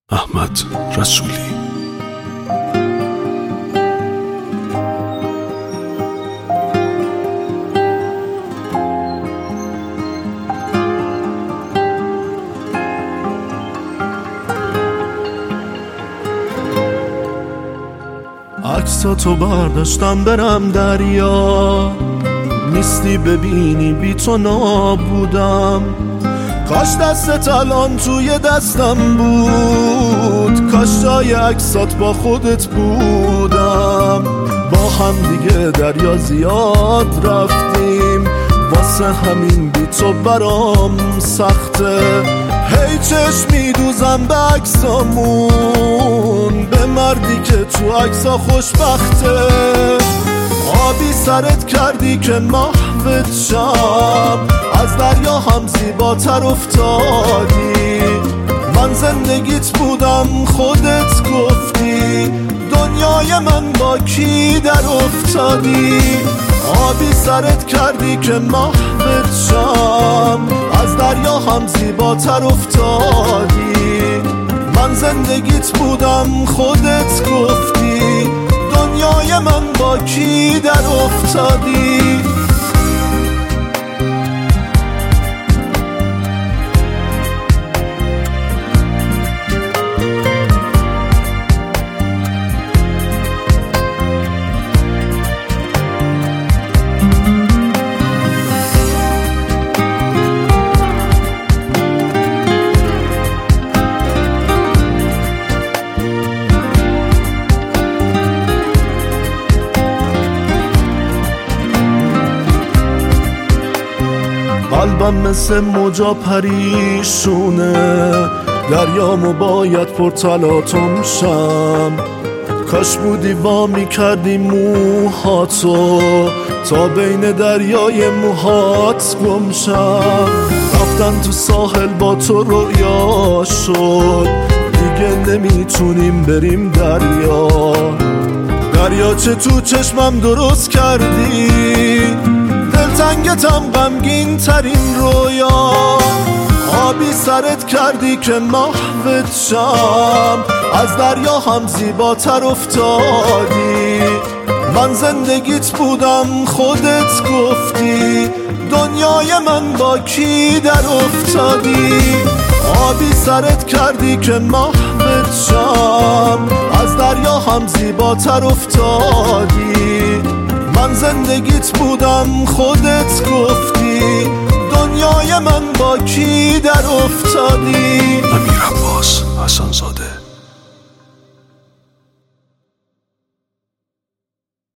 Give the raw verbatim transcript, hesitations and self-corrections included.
احمد رسولی. عکساتو برداشتم برم دریا، نیستی ببینی بی تو نابودم. کاش دستت الان توی دستم بود، کاش جای عکسات با خودت بودم. با هم دیگه دریا زیاد رفتیم، واسه همین بی تو برام سخته. هی چشم میدوزم به عکسامون، به مردی که تو عکسا خوشبخته. آبی سرت کردی که محوت شم، از دریا هم زیباتر افتادی. من زندگیت بودم خودت گفتی، دنیای من با کی در افتادی. آبی سرت کردی که محوت شم، از دریا هم زیباتر افتادی. من زندگیت بودم خودت گفتی، دنیای من با کی در افتادی. قلبم مثل موجا پریشونه، دریامو باید پرتلاتم شم. کاش بودی وا میکردی موهاتو، تا بین دریای موهات گم شم. رفتن تو ساحل با تو رویا شد، دیگه نمیتونیم بریم دریا. دریاچه تو چشمم درست کردی، دلتنگتم غمگین ترین رویا. آبی سرت کردی که محوت شم، از دریا هم زیباتر افتادی. من زندگیت بودم خودت گفتی، دنیای من با کی در افتادی. آبی سرت کردی که محوت شم، از دریا هم زیباتر افتادی. من زندگیت بودم خودت گفتی، دنیای من با کی در افتادی.